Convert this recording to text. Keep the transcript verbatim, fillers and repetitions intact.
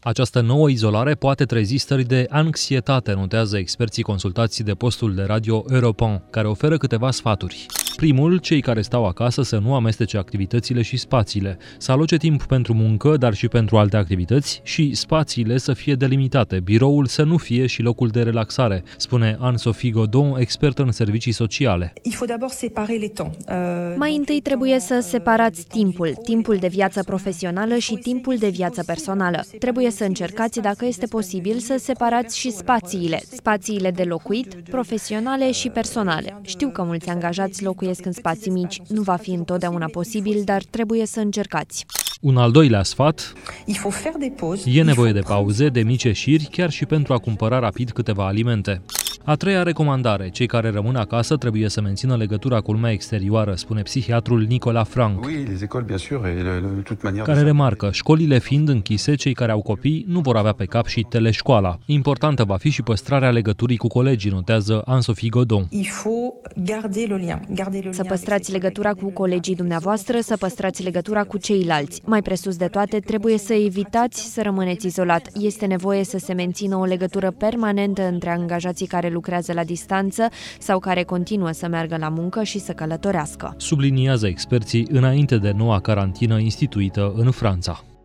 Această nouă izolare poate trezi stări de anxietate, notează experții consultați de postul de radio Europe unu, care oferă câteva sfaturi. Primul, cei care stau acasă să nu amestece activitățile și spațiile, să aloce timp pentru muncă, dar și pentru alte activități și spațiile să fie delimitate, biroul să nu fie și locul de relaxare, spune Anne-Sophie Godon, expertă în servicii sociale. Mai întâi trebuie să separați timpul, timpul de viață profesională și timpul de viață personală. Trebuie să încercați, dacă este posibil, să separați și spațiile, spațiile de locuit, profesionale și personale. Știu că mulți angajați locuiesc în spații mici, nu va fi întotdeauna posibil, dar trebuie să încercați. Un al doilea sfat, e nevoie de pauze, de mici ieșiri, chiar și pentru a cumpăra rapid câteva alimente. A treia recomandare, cei care rămân acasă trebuie să mențină legătura cu lumea exterioară, spune psihiatrul Nicolas Frank, care remarcă, școlile fiind închise, cei care au copii nu vor avea pe cap și teleșcoala. Importantă va fi și păstrarea legăturii cu colegii, notează Anne-Sophie Godon. Să păstrați legătura cu colegii dumneavoastră, să păstrați legătura cu ceilalți. Mai presus de toate, trebuie să evitați să rămâneți izolat. Este nevoie să se mențină o legătură permanentă între angajații care lucrează la distanță sau care continuă să meargă la muncă și să călătorească. Subliniază experții înainte de noua carantină instituită în Franța.